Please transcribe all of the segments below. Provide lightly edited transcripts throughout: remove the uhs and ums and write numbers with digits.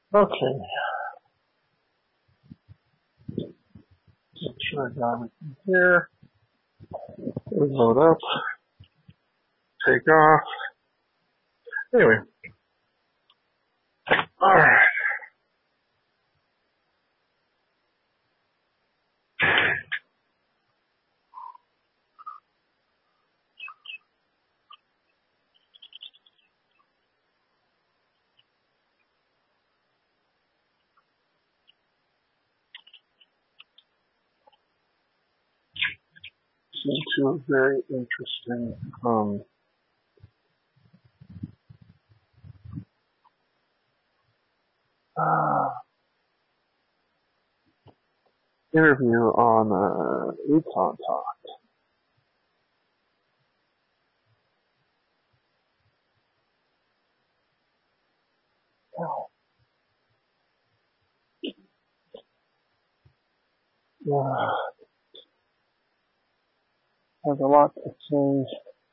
Okay. Make sure I got everything here. Load up. Take off. Anyway. Alright. Into a very interesting interview on Econ Talk. There's a lot to say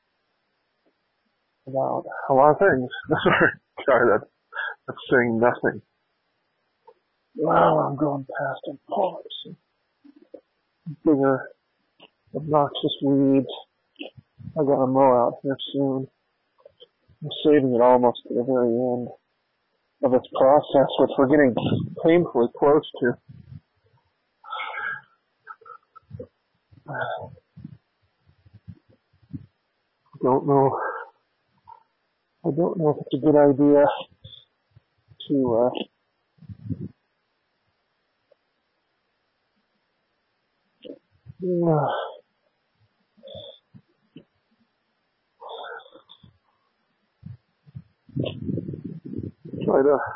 about a lot of things. Sorry, that's saying nothing. Wow, I'm going past a pause. Bigger, obnoxious weeds. I gotta mow out here soon. I'm saving it almost to the very end of its process, which we're getting painfully close to. I don't know if it's a good idea to try to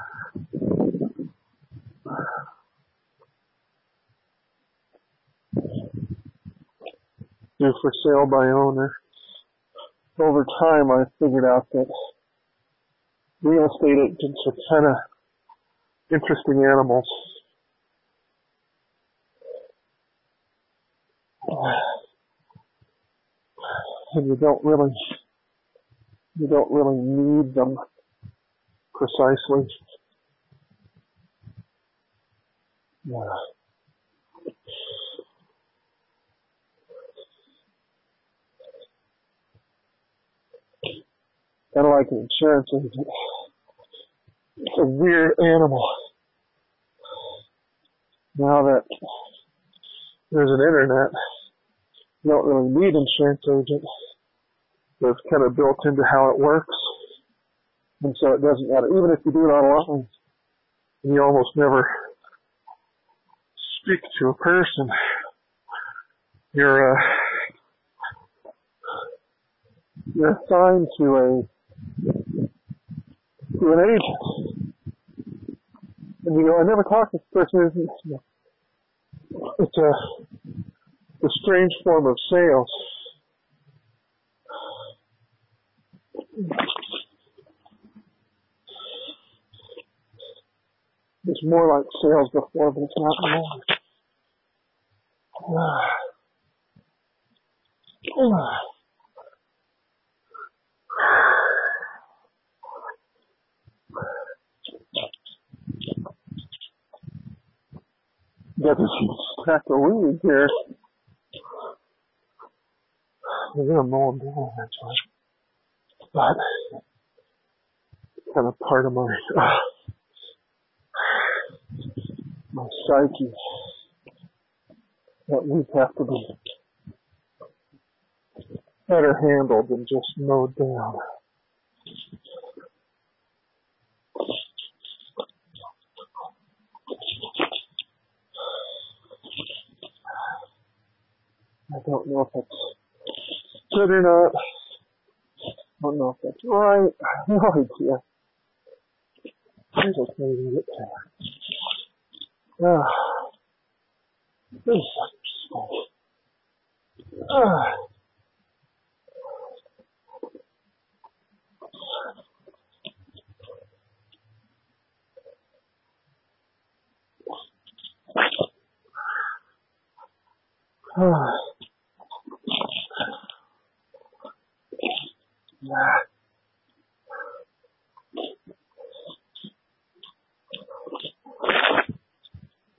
do for sale by owner. Over time, I figured out that real estate agents are kind of interesting animals. And you don't really need them precisely. Kind of like an insurance agent. It's a weird animal. Now that there's an internet, you don't really need insurance agents. It's kind of built into how it works. And so it doesn't matter. Even if you do it online, you almost never speak to a person. You're assigned to an agent. And you go, I never talked to this person. It's a strange form of sales. It's more like sales before, but it's not anymore. Got this stack of weeds here. I'm gonna mow them down eventually. But it's kind of part of my psyche that weeds have to be better handled than just mowed down. I don't know if it's good or not. I don't know if that's right. I have no idea. I just need to get to this stuff.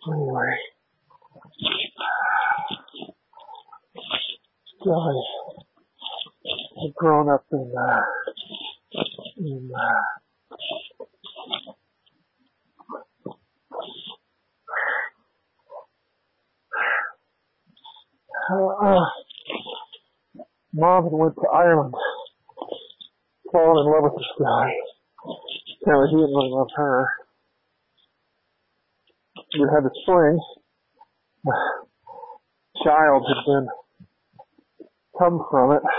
Anyway, I've grown up in Mom had went to Ireland, fallen in love with this guy. Apparently he didn't really love her. We had this fling. Child had been come from it.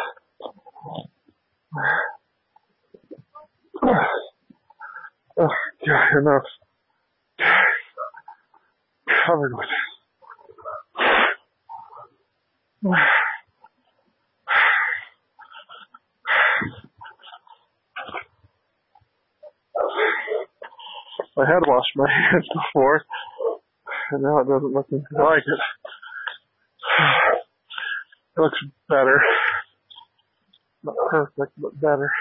Oh God, enough. Covered with it. I had washed my hands before, and now it doesn't look anything like it. It looks better. Not perfect, but better.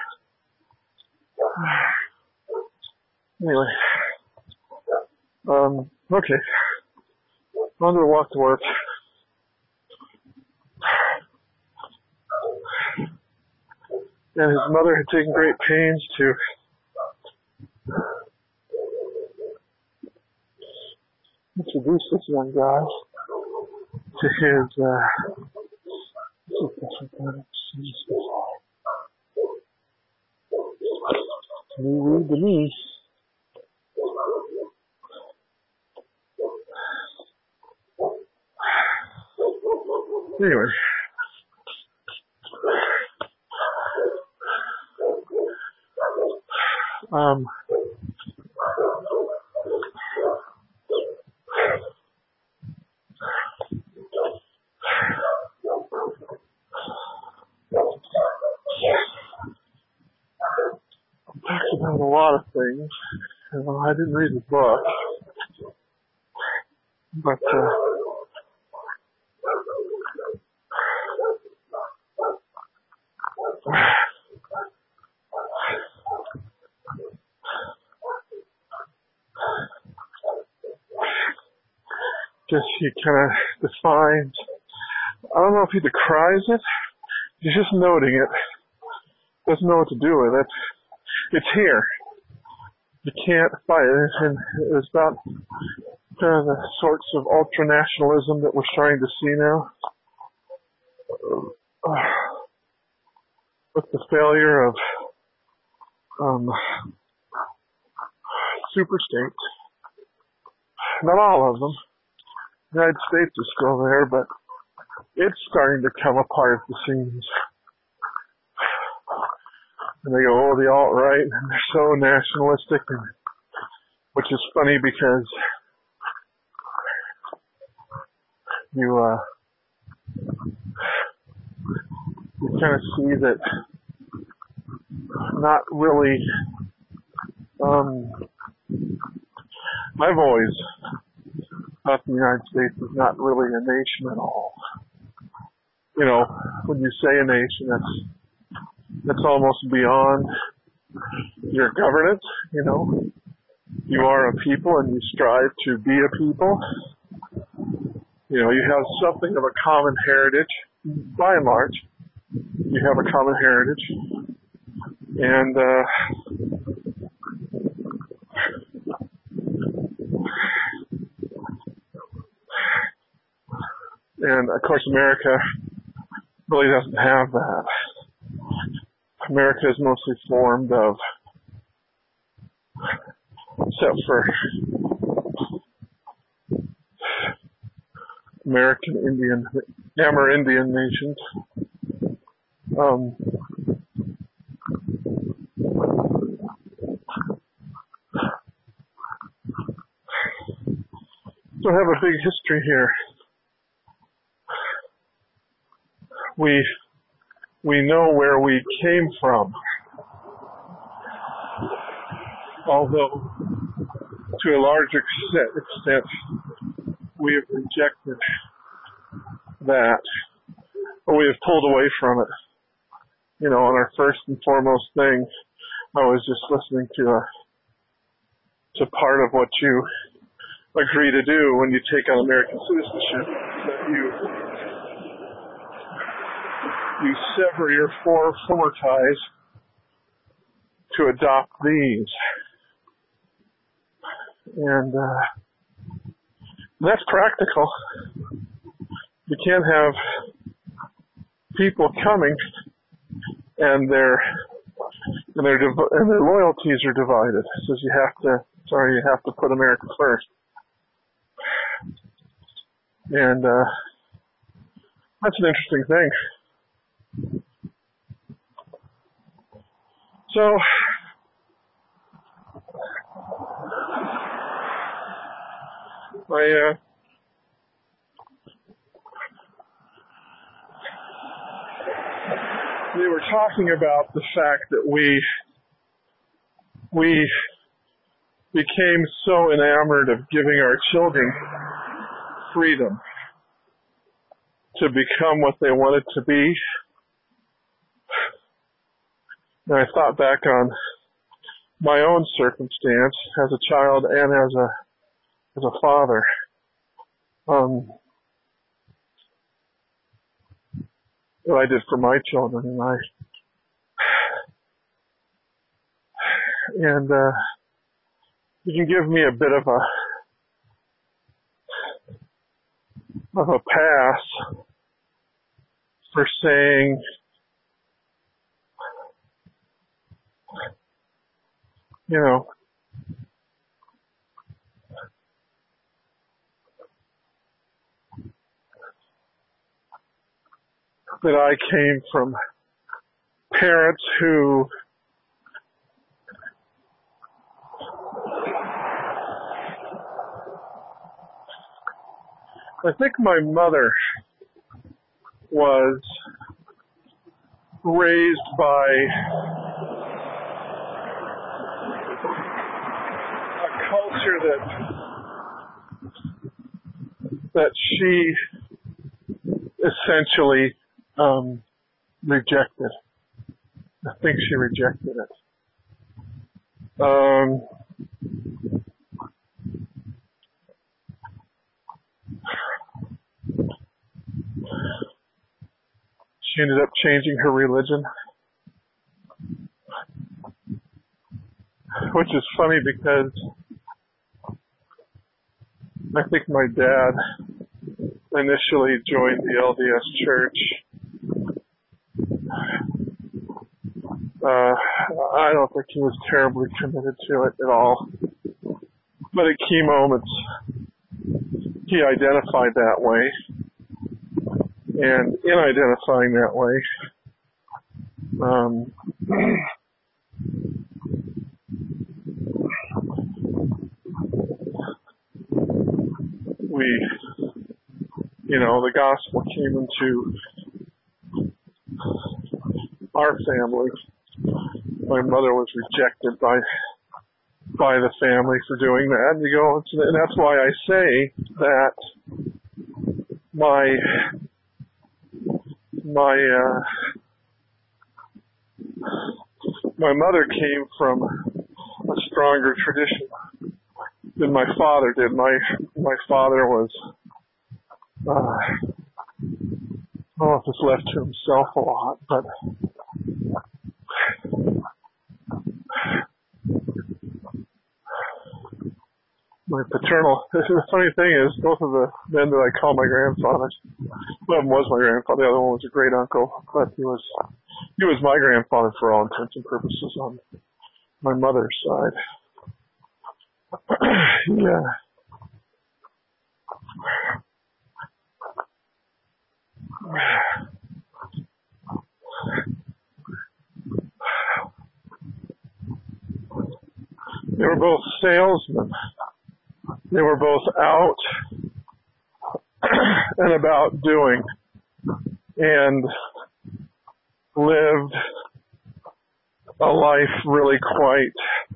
Anyway. Okay. On to the walk to work. And his mother had taken great pains to introduce this young guy to his, read the knee. Anyway. Talking about a lot of things. I didn't read the book, but guess he kind of defines. I don't know if he decries it. He's just noting it. Doesn't know what to do with it. It's here. You can't fight it. And it's about kind of the sorts of ultranationalism that we're starting to see now. With the failure of super states. Not all of them. The United States is still there, but it's starting to come apart at the seams. And they go, oh, the alt-right, and they're so nationalistic, and, which is funny because you kind of see that not really, I've always thought the United States is not really a nation at all. You know, when you say a nation, that's almost beyond your governance, you know. You are a people and you strive to be a people. You know, you have something of a common heritage, by and large. You have a common heritage. And, of course, America really doesn't have that. America is mostly formed of, except for American Indian, Amerindian nations. So I have a big history here. We know where we came from, although to a large extent we have rejected that, or we have pulled away from it. You know, on our first and foremost thing, I was just listening to part of what you agree to do when you take on American citizenship, that you sever your former ties to adopt these. And that's practical. You can't have people coming and their loyalties are divided. It says you have to put America first. And that's an interesting thing. So they were talking about the fact that we became so enamored of giving our children freedom to become what they wanted to be. And I thought back on my own circumstance as a child and as a father. What I did for my children, and you can give me a bit of a pass for saying, that I came from parents who I think my mother was raised by a culture that she essentially rejected. I think she rejected it. She ended up changing her religion, which is funny because I think my dad initially joined the LDS church. I don't think he was terribly committed to it at all. But at key moments, he identified that way. And in identifying that way, the gospel came into our family. My mother was rejected by the family for doing that. And that's why I say that my mother came from a stronger tradition than my father did. My father was, I don't know if it's left to himself a lot, but my paternal, the funny thing is, both of the men that I call my grandfathers, one of them was my grandfather, the other one was a great uncle, but he was my grandfather for all intents and purposes on my mother's side. Yeah. They were both salesmen. They were both out and about doing, and lived a life really quite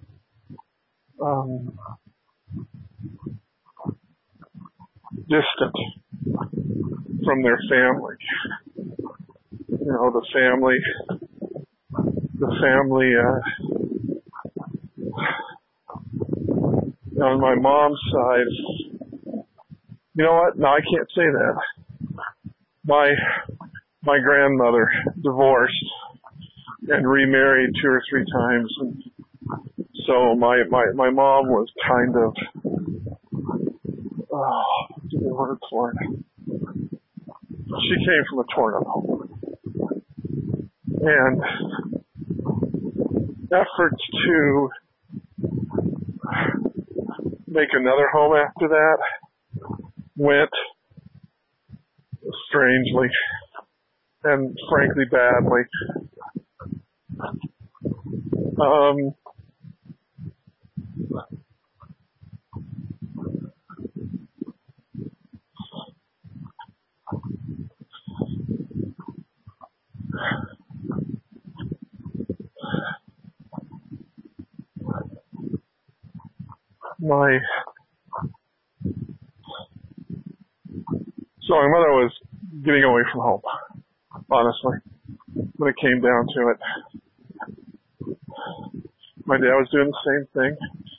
distant from their family. The family on my mom's side You know what? No, I can't say that. My grandmother divorced and remarried 2 or 3 times, and so my mom was kind of, what's the word for it? She came from a torn up home, and efforts to make another home after that went strangely and frankly badly. So my mother was getting away from home, honestly, when it came down to it. My dad was doing the same thing.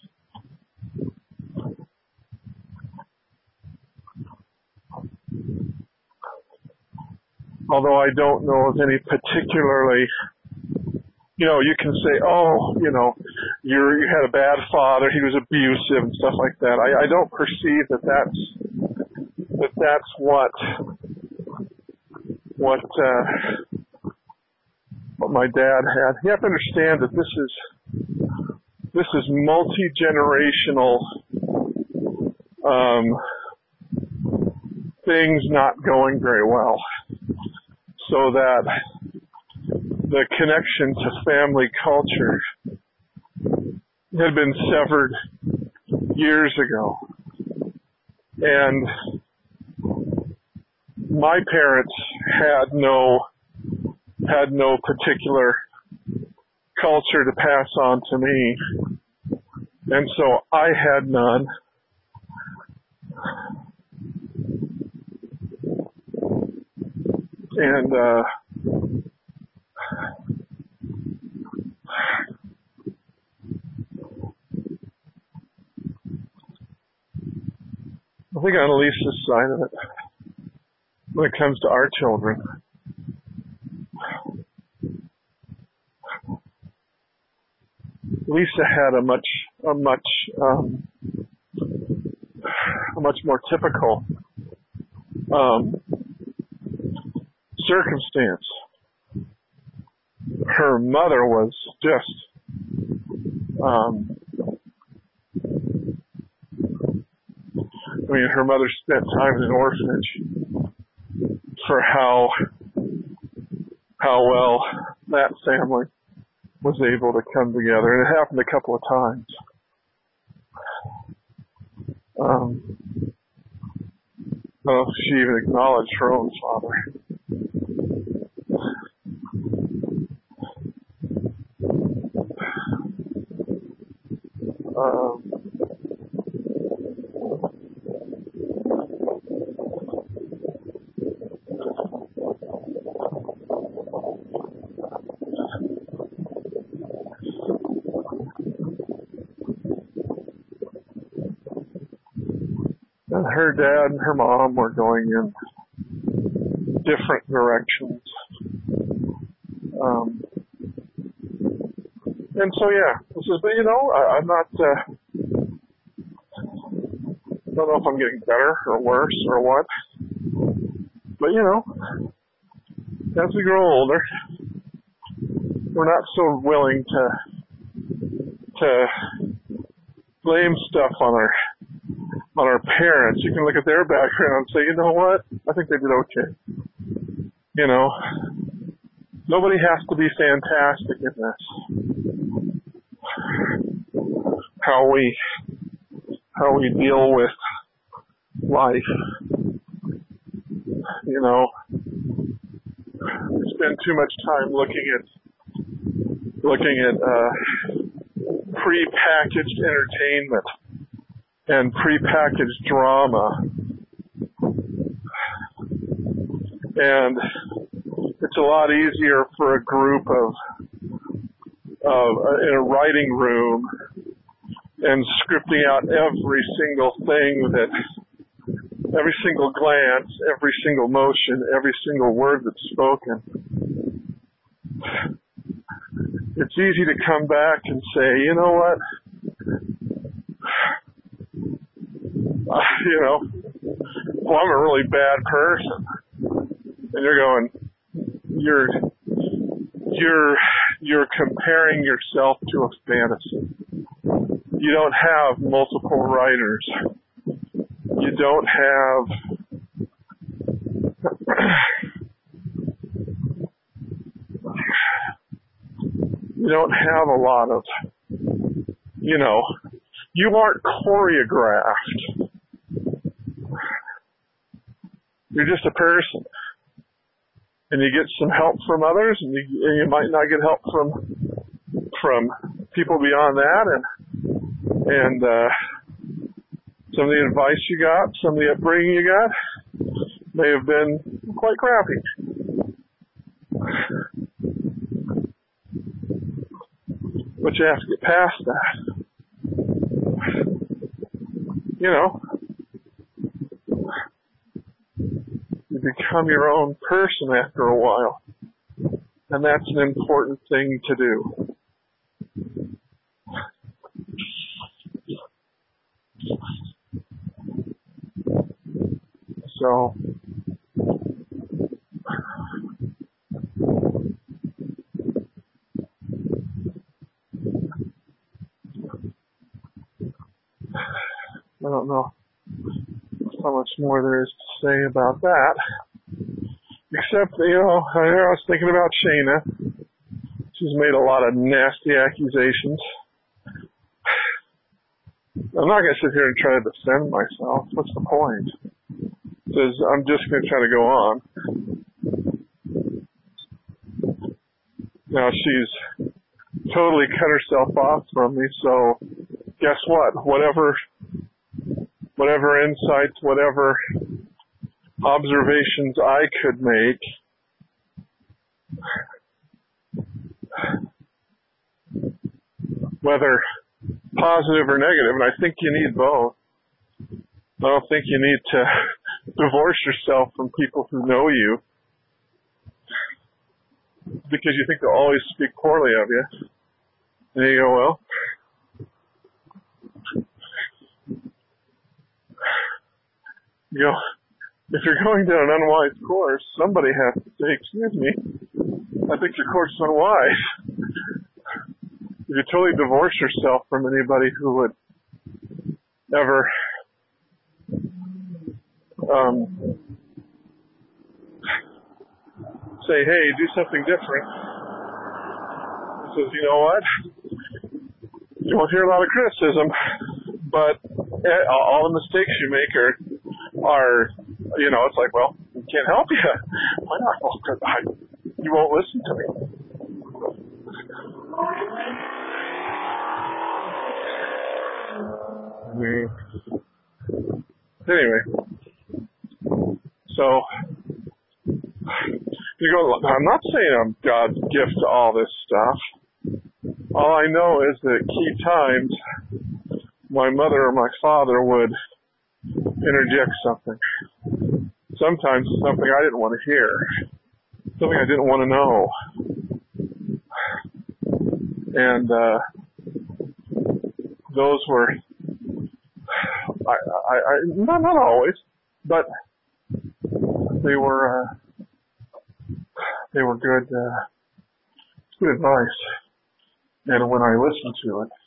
Although I don't know of any particularly, you can say, you had a bad father, he was abusive and stuff like that. I don't perceive that's what my dad had. You have to understand that this is multi-generational things not going very well, so that the connection to family culture had been severed years ago. And my parents had no particular culture to pass on to me, and so I had none. And I think on Lisa's side of it, when it comes to our children, Lisa had a much more typical circumstance. Her mother was just her mother spent time in an orphanage for how well that family was able to come together, and it happened a couple of times. I don't know if she even acknowledged her own father. And her dad and her mom were going in different directions. And so, I'm not, I don't know if I'm getting better or worse or what, but as we grow older, we're not so willing to blame stuff on our parents. You can look at their background and say, you know what, I think they did okay. Nobody has to be fantastic in this. How we deal with life. We spend too much time looking at prepackaged entertainment and prepackaged drama, and it's a lot easier for a group in a writing room and scripting out every single thing every single glance, every single motion, every single word that's spoken. It's easy to come back and say, you know what? Well, I'm a really bad person. And you're going, you're comparing yourself to a fantasy. You don't have multiple writers. You don't have a lot of, you aren't choreographed. You're just a person. And you get some help from others, and you might not get help from people beyond that, and some of the advice you got, some of the upbringing you got may have been quite crappy. But you have to get past that. You become your own person after a while. And that's an important thing to do. So, I don't know how much more there is to say about that. Except, I was thinking about Shayna. She's made a lot of nasty accusations. I'm not going to sit here and try to defend myself. What's the point? Because I'm just going to try to go on. Now, she's totally cut herself off from me, so guess what? Whatever insights, whatever observations I could make, whether positive or negative, and I think you need both. I don't think you need to divorce yourself from people who know you because you think they'll always speak poorly of you. And you go, well, if you're going down an unwise course, somebody has to say, excuse me, I think your course is unwise. If you totally divorce yourself from anybody who would ever say, hey, do something different. He says, you know what? You won't hear a lot of criticism, but all the mistakes you make are it's like, well, we can't help you. Why not? Well, you won't listen to me. Anyway, so I'm not saying I'm God's gift to all this stuff. All I know is that at key times, my mother or my father would interject something. Sometimes something I didn't want to hear. Something I didn't want to know. And those were, not always, but they were good advice. And when I listened to it,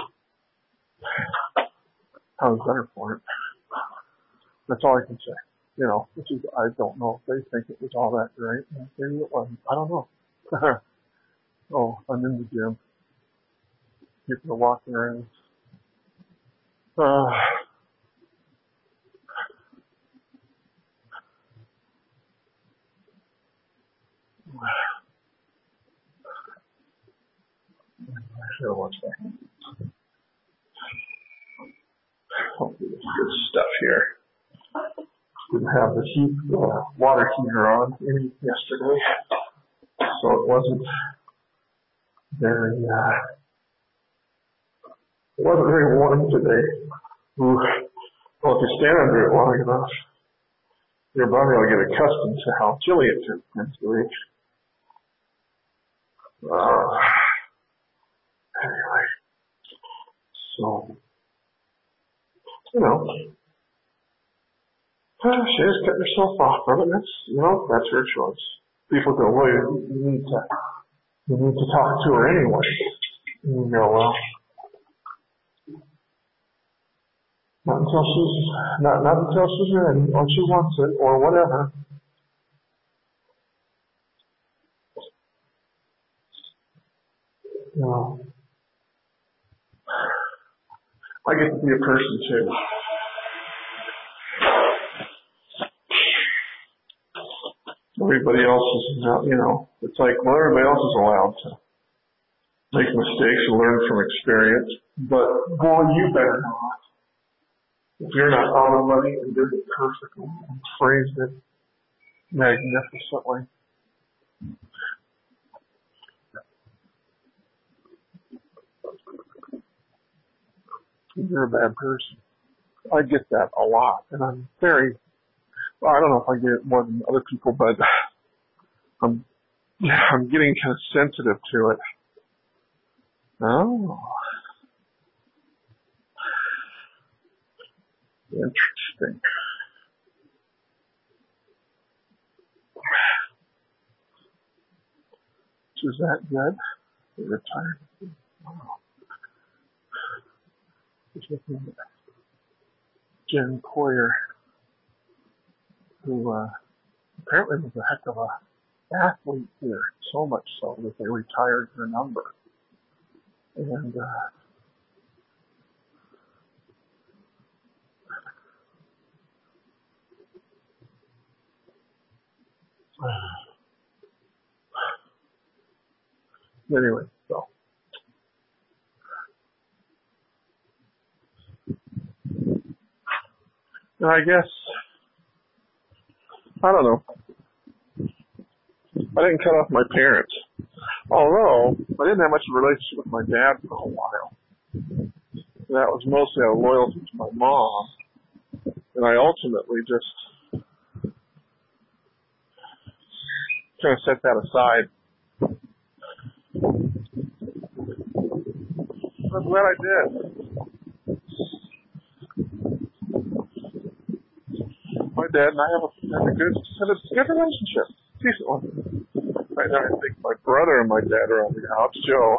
I was better for it. That's all I can say. Which is, I don't know if they think it was all that great. Maybe it wasn't. I don't know. Oh, I'm in the gym. People are walking around. Here, one second. Hopefully there's good stuff here. Didn't have the water heater on yesterday, so it wasn't very warm today. Well, if you stand under it long enough, your body will get accustomed to how chilly it tends to be. Anyway, so, she just cut herself off from it. That's her choice. People go, well, you need to talk to her anyway. And you go, well, not until she's ready, or she wants it, or whatever. I get to be a person too. Everybody else is not, it's like, well, everybody else is allowed to make mistakes and learn from experience, but boy, you better not. If you're not on the money and did it perfectly and phrased it magnificently, you're a bad person. I get that a lot, and I'm I don't know if I get it more than other people, but I'm getting kind of sensitive to it. Oh. Interesting. Is that good? You're retired. Wow. Just looking at Jen Coyer, who apparently was a heck of a athlete here, so much so that they retired her number. And anyway, so. And I guess, I don't know. I didn't cut off my parents. Although, I didn't have much of a relationship with my dad for a while. That was mostly out of loyalty to my mom. And I ultimately just kind of set that aside. I'm glad I did. My dad and I have a good relationship. Decent one. Right now I think my brother and my dad are on the outs, Joe.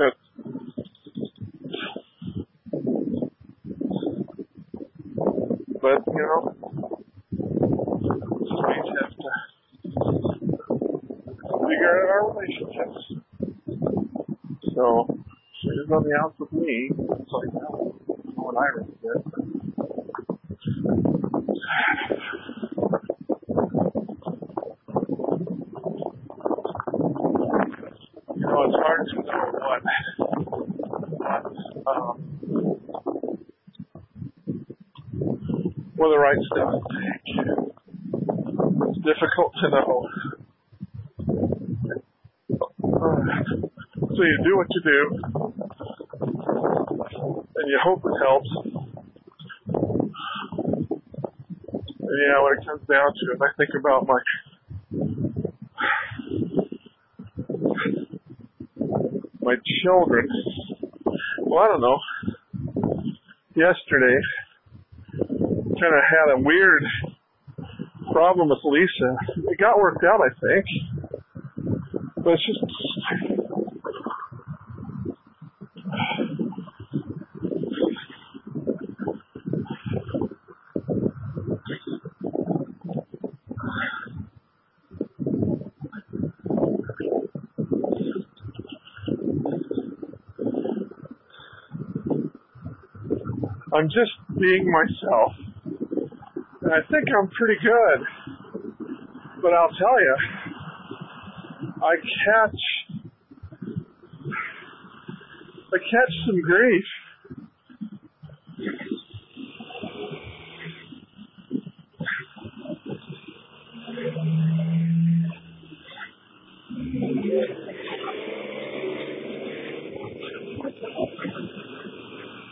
But, we have to figure out our relationships. So, she's on the outs with me. It's like, no, what I really did. It's hard to know what the right step to take. It's difficult to know. So you do what you do, and you hope it helps. And when it comes down to it, I think about my children. Well, I don't know. Yesterday, kind of had a weird problem with Lisa. It got worked out, I think. But it's just... I'm just being myself. And I think I'm pretty good. But I'll tell you, I catch some grief.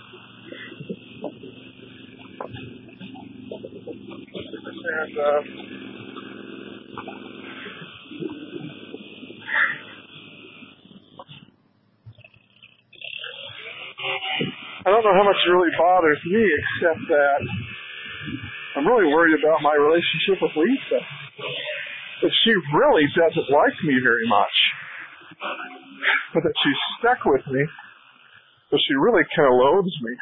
And I don't know how much it really bothers me, except that I'm really worried about my relationship with Lisa. That she really doesn't like me very much. But that she's stuck with me. But she really kind of loathes me.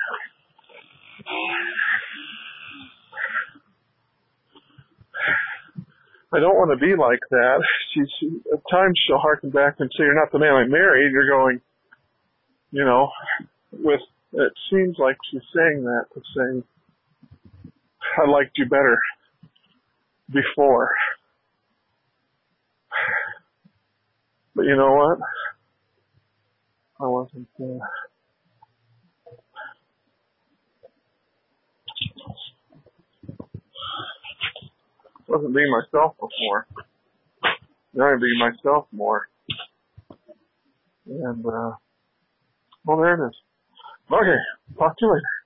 I don't want to be like that. At times she'll harken back and say, "You're not the man I married." You're going, it seems like she's saying that to say, "I liked you better before." But you know what? I wasn't being myself before. Now I'm being myself more. And, well, there it is. Okay, talk to you later.